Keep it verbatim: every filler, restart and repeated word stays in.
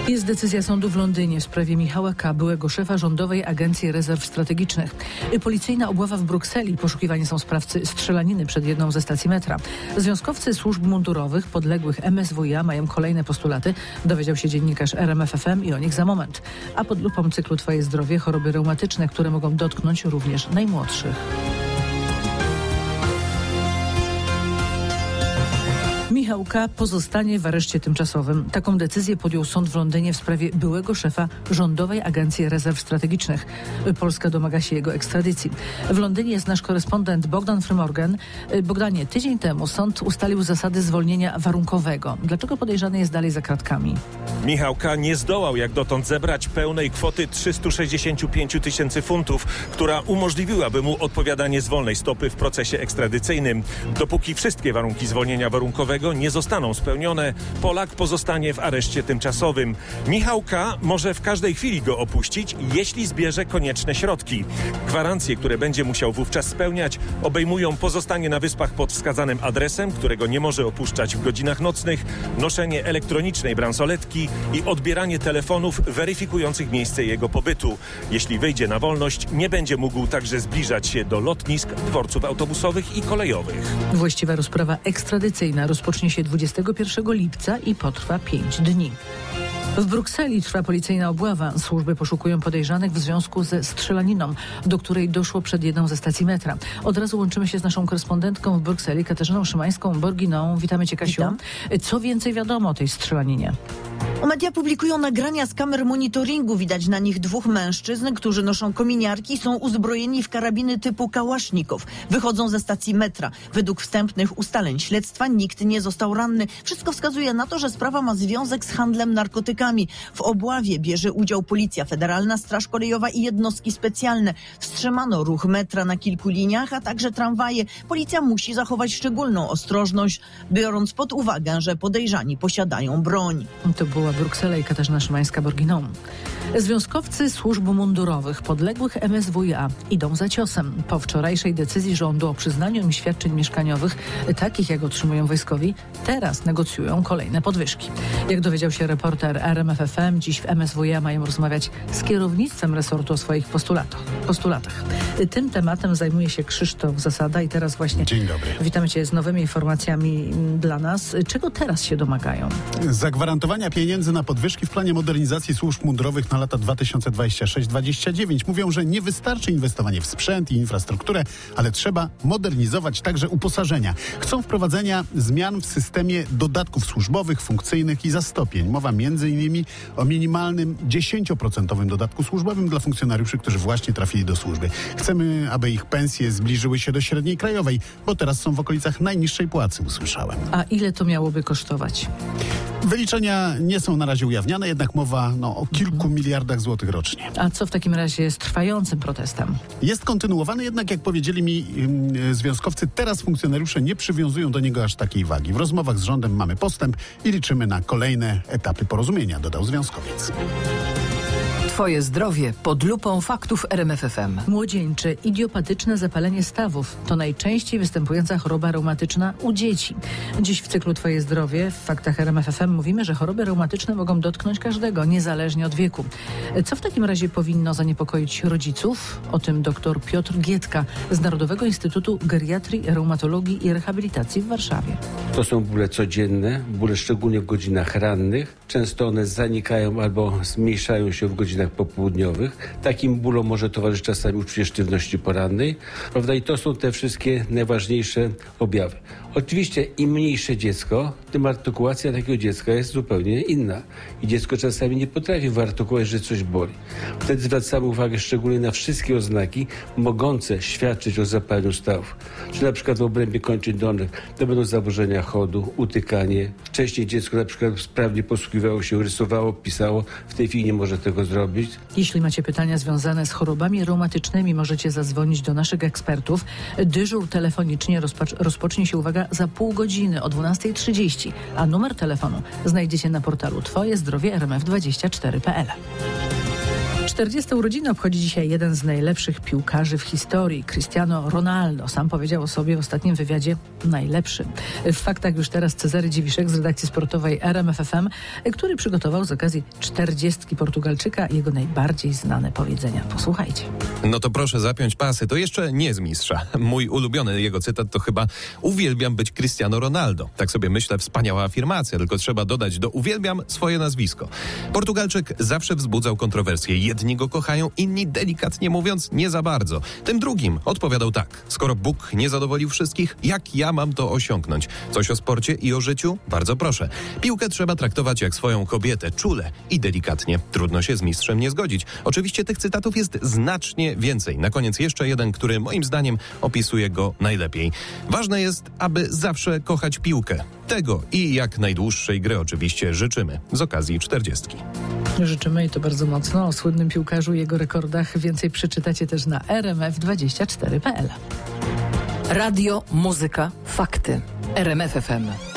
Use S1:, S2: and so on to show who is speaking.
S1: Jest decyzja sądu w Londynie w sprawie Michała K., byłego szefa Rządowej Agencji Rezerw Strategicznych. Policyjna obława w Brukseli. Poszukiwani są sprawcy strzelaniny przed jedną ze stacji metra. Związkowcy służb mundurowych podległych M S W i A mają kolejne postulaty. Dowiedział się dziennikarz R M F F M i o nich za moment. A pod lupą cyklu Twoje zdrowie choroby reumatyczne, które mogą dotknąć również najmłodszych. Michał K. pozostanie w areszcie tymczasowym. Taką decyzję podjął sąd w Londynie w sprawie byłego szefa Rządowej Agencji Rezerw Strategicznych. Polska domaga się jego ekstradycji. W Londynie jest nasz korespondent Bogdan Frymorgan. Bogdanie, tydzień temu sąd ustalił zasady zwolnienia warunkowego. Dlaczego podejrzany jest dalej za kratkami?
S2: Michał K. nie zdołał jak dotąd zebrać pełnej kwoty trzysta sześćdziesiąt pięć tysięcy funtów, która umożliwiłaby mu odpowiadanie z wolnej stopy w procesie ekstradycyjnym. Dopóki wszystkie warunki zwolnienia warunkowego nie zostaną spełnione, Polak pozostanie w areszcie tymczasowym. Michał K. może w każdej chwili go opuścić, jeśli zbierze konieczne środki. Gwarancje, które będzie musiał wówczas spełniać, obejmują pozostanie na wyspach pod wskazanym adresem, którego nie może opuszczać w godzinach nocnych, noszenie elektronicznej bransoletki i odbieranie telefonów weryfikujących miejsce jego pobytu. Jeśli wyjdzie na wolność, nie będzie mógł także zbliżać się do lotnisk, dworców autobusowych i kolejowych.
S1: Właściwa rozprawa ekstradycyjna rozpocznie się dwudziestego pierwszego lipca i potrwa pięć dni. W Brukseli trwa policyjna obława. Służby poszukują podejrzanych w związku ze strzelaniną, do której doszło przed jedną ze stacji metra. Od razu łączymy się z naszą korespondentką w Brukseli, Katarzyną Szymańską-Borginą. Witamy Cię, Kasiu.
S3: Witam.
S1: Co więcej wiadomo o tej strzelaninie?
S3: Media publikują nagrania z kamer monitoringu. Widać na nich dwóch mężczyzn, którzy noszą kominiarki, są uzbrojeni w karabiny typu kałasznikow. Wychodzą ze stacji metra. Według wstępnych ustaleń śledztwa nikt nie został ranny. Wszystko wskazuje na to, że sprawa ma związek z handlem narkotykami. W obławie bierze udział Policja Federalna, Straż Kolejowa i jednostki specjalne. Wstrzymano ruch metra na kilku liniach, a także tramwaje. Policja musi zachować szczególną ostrożność, biorąc pod uwagę, że podejrzani posiadają broń.
S1: To była Bruksela i Katarzyna Szymańska-Borginą. Związkowcy służb mundurowych podległych M S W i A idą za ciosem. Po wczorajszej decyzji rządu o przyznaniu im świadczeń mieszkaniowych, takich jak otrzymują wojskowi, teraz negocjują kolejne podwyżki. Jak dowiedział się reporter R M F F M, dziś w M S W i A mają rozmawiać z kierownictwem resortu o swoich postulatach. postulatach. Tym tematem zajmuje się Krzysztof Zasada i teraz właśnie...
S4: Dzień dobry.
S1: Witamy Cię z nowymi informacjami dla nas. Czego teraz się domagają?
S4: Zagwarantowania pieniędzy na podwyżki w planie modernizacji służb mundurowych na lata dwa tysiące dwudziesty szósty do dwudziestego dziewiątego. Mówią, że nie wystarczy inwestowanie w sprzęt i infrastrukturę, ale trzeba modernizować także uposażenia. Chcą wprowadzenia zmian w systemie dodatków służbowych, funkcyjnych i zastopień. Mowa między innymi o minimalnym dziesięcioprocentowym dodatku służbowym dla funkcjonariuszy, którzy właśnie trafili do służby. Chcemy, aby ich pensje zbliżyły się do średniej krajowej, bo teraz są w okolicach najniższej płacy, usłyszałem.
S1: A ile to miałoby kosztować?
S4: Wyliczenia nie są na razie ujawniane, jednak mowa no, o kilku mhm. miliardach złotych rocznie.
S1: A co w takim razie z trwającym protestem?
S4: Jest kontynuowany, jednak jak powiedzieli mi yy, związkowcy, teraz funkcjonariusze nie przywiązują do niego aż takiej wagi. W rozmowach z rządem mamy postęp i liczymy na kolejne etapy porozumienia, dodał związkowiec.
S5: Twoje zdrowie pod lupą faktów R M F F M.
S1: Młodzieńcze idiopatyczne zapalenie stawów to najczęściej występująca choroba reumatyczna u dzieci. Dziś w cyklu Twoje zdrowie w faktach R M F F M mówimy, że choroby reumatyczne mogą dotknąć każdego, niezależnie od wieku. Co w takim razie powinno zaniepokoić rodziców? O tym dr Piotr Gietka z Narodowego Instytutu Geriatrii, Reumatologii i Rehabilitacji w Warszawie.
S6: To są bóle codzienne, bóle szczególnie w godzinach rannych. Często one zanikają albo zmniejszają się w godzinach popołudniowych. Takim bólom może towarzyszyć czasami uczucie sztywności porannej, prawda? I to są te wszystkie najważniejsze objawy. Oczywiście im mniejsze dziecko, tym artykulacja takiego dziecka jest zupełnie inna. I dziecko czasami nie potrafi wyartykułować, że coś boli. Wtedy zwracamy uwagę szczególnie na wszystkie oznaki mogące świadczyć o zapaleniu stawów. Czy na przykład w obrębie kończyn dolnych to będą zaburzenia chodu, utykanie. Wcześniej dziecko na przykład sprawnie posługiwało się, rysowało, pisało. W tej chwili nie może tego zrobić.
S1: Jeśli macie pytania związane z chorobami reumatycznymi, możecie zadzwonić do naszych ekspertów. Dyżur telefonicznie rozpocz- rozpocznie się, uwaga, za pół godziny o dwunasta trzydzieści, a numer telefonu znajdziecie na portalu twoje zdrowie r m f dwadzieścia cztery kropka p l. czterdzieste urodziny obchodzi dzisiaj jeden z najlepszych piłkarzy w historii, Cristiano Ronaldo. Sam powiedział o sobie w ostatnim wywiadzie najlepszy. W faktach już teraz Cezary Dziwiszek z redakcji sportowej R M F F M, który przygotował z okazji czterdziestki Portugalczyka jego najbardziej znane powiedzenia. Posłuchajcie.
S7: No to proszę zapiąć pasy. To jeszcze nie z mistrza. Mój ulubiony jego cytat to chyba uwielbiam być Cristiano Ronaldo. Tak sobie myślę, wspaniała afirmacja, tylko trzeba dodać do uwielbiam swoje nazwisko. Portugalczyk zawsze wzbudzał kontrowersje. Jedni go kochają, inni delikatnie mówiąc nie za bardzo. Tym drugim odpowiadał tak. Skoro Bóg nie zadowolił wszystkich, jak ja mam to osiągnąć? Coś o sporcie i o życiu? Bardzo proszę. Piłkę trzeba traktować jak swoją kobietę, czule i delikatnie. Trudno się z mistrzem nie zgodzić. Oczywiście tych cytatów jest znacznie więcej. Na koniec jeszcze jeden, który moim zdaniem opisuje go najlepiej. Ważne jest, aby zawsze kochać piłkę. Tego i jak najdłuższej gry oczywiście życzymy z okazji czterdziestki.
S1: Życzymy i to bardzo mocno. O słynnym piłkarzu i jego rekordach więcej przeczytacie też na r m f dwadzieścia cztery kropka p l.
S5: Radio, muzyka, fakty. R M F F M.